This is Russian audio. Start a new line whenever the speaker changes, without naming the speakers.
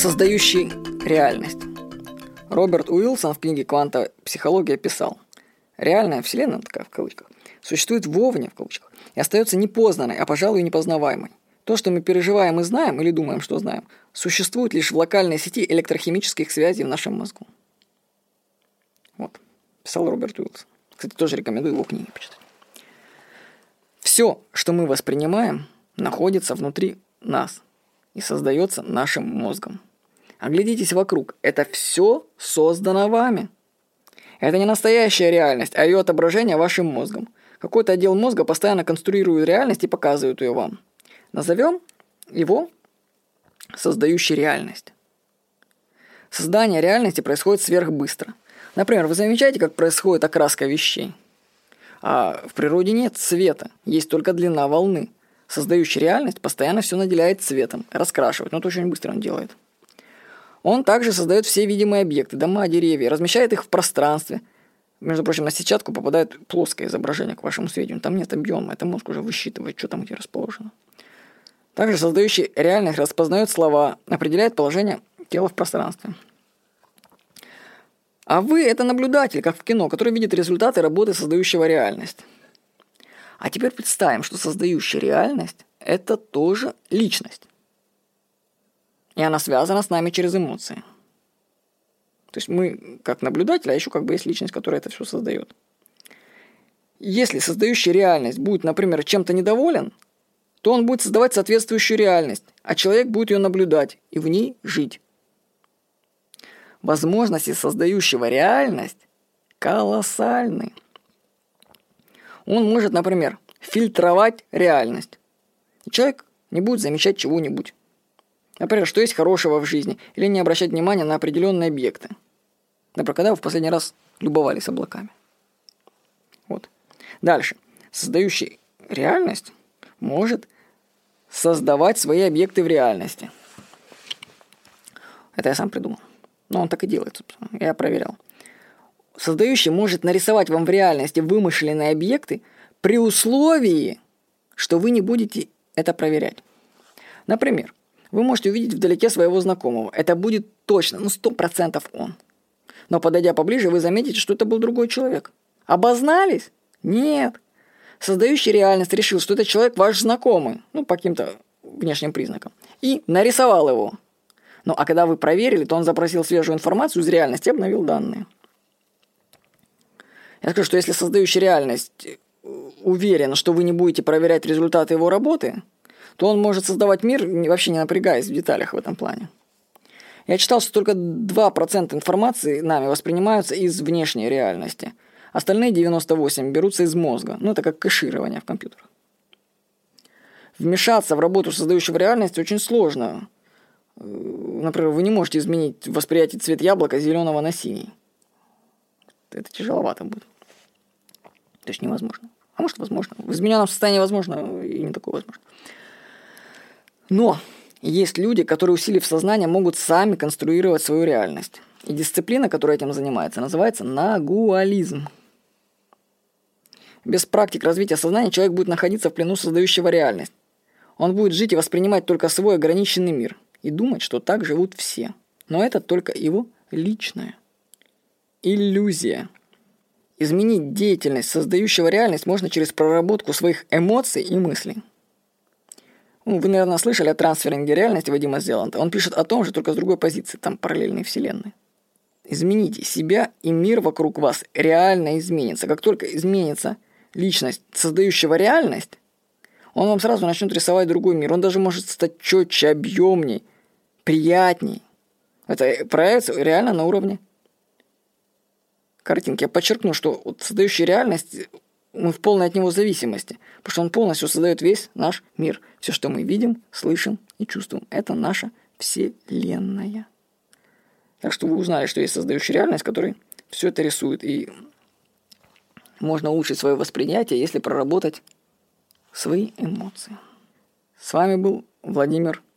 Создающий реальность. Роберт Уилсон в книге «Квантовая психология» писал: реальная вселенная, такая в кавычках, существует вовне, в кавычках, и остается непознанной, а пожалуй непознаваемой. То, что мы переживаем и знаем, или думаем, что знаем, существует лишь в локальной сети электрохимических связей в нашем мозгу. Вот, писал Роберт Уилсон. Кстати, тоже рекомендую его книги почитать. Все, что мы воспринимаем, находится внутри нас и создается нашим мозгом. Оглядитесь вокруг, это все создано вами. Это не настоящая реальность, а ее отображение вашим мозгом. Какой-то отдел мозга постоянно конструирует реальность и показывает ее вам. Назовем его создающий реальность. Создание реальности происходит сверхбыстро. Например, вы замечаете, как происходит окраска вещей? А в природе нет цвета, есть только длина волны. Создающий реальность постоянно все наделяет цветом, раскрашивает, но это очень быстро он делает. Он также создает все видимые объекты, дома, деревья, размещает их в пространстве. Между прочим, на сетчатку попадает плоское изображение, к вашему сведению. Там нет объема, это мозг уже высчитывает, что там где расположено. Также создающий реальность распознает слова, определяет положение тела в пространстве. А вы – это наблюдатель, как в кино, который видит результаты работы создающего реальность. А теперь представим, что создающая реальность – это тоже личность. И она связана с нами через эмоции. То есть мы как наблюдатель, а еще как бы есть личность, которая это все создает. Если создающая реальность будет, например, чем-то недоволен, то он будет создавать соответствующую реальность, а человек будет ее наблюдать и в ней жить. Возможности создающего реальность колоссальны. Он может, например, фильтровать реальность. И человек не будет замечать чего-нибудь. Например, что есть хорошего в жизни, или не обращать внимания на определенные объекты. Например, когда вы в последний раз любовались облаками. Вот. Дальше. Создающий реальность может создавать свои объекты в реальности. Это я сам придумал. Но он так и делает, собственно. Я проверял. Создающий может нарисовать вам в реальности вымышленные объекты при условии, что вы не будете это проверять. Например, вы можете увидеть вдалеке своего знакомого. Это будет точно, 100% он. Но подойдя поближе, вы заметите, что это был другой человек. Обознались? Нет. Создающий реальность решил, что это человек ваш знакомый, по каким-то внешним признакам, и нарисовал его. Ну, а когда вы проверили, то он запросил свежую информацию из реальности и обновил данные. Я скажу, что если создающий реальность уверен, что вы не будете проверять результаты его работы, то он может создавать мир, вообще не напрягаясь в деталях в этом плане. Я читал, что только 2% информации нами воспринимаются из внешней реальности. Остальные 98% берутся из мозга. Это как кэширование в компьютерах. Вмешаться в работу создающего реальность очень сложно. Например, вы не можете изменить восприятие цвет яблока с зеленого на синий. Это тяжеловато будет. То есть невозможно. А может, возможно. В измененном состоянии возможно, и не такое возможно. Но есть люди, которые, усилив сознание, могут сами конструировать свою реальность. И дисциплина, которая этим занимается, называется нагуализм. Без практик развития сознания человек будет находиться в плену создающего реальность. Он будет жить и воспринимать только свой ограниченный мир. И думать, что так живут все. Но это только его личная иллюзия. Изменить деятельность создающего реальность можно через проработку своих эмоций и мыслей. Вы, наверное, слышали о трансферинге реальности Вадима Зеланда. Он пишет о том же, только с другой позиции, там параллельные вселенные. Измените себя, и мир вокруг вас реально изменится. Как только изменится личность создающего реальность, он вам сразу начнет рисовать другой мир. Он даже может стать четче, объемней, приятней. Это проявится реально на уровне картинки. Я подчеркну, что создающий реальность, мы в полной от него зависимости, потому что он полностью создает весь наш мир. Все, что мы видим, слышим и чувствуем, это наша вселенная. Так что вы узнали, что есть создающий реальность, который все это рисует. И можно улучшить свое восприятие, если проработать свои эмоции. С вами был Владимир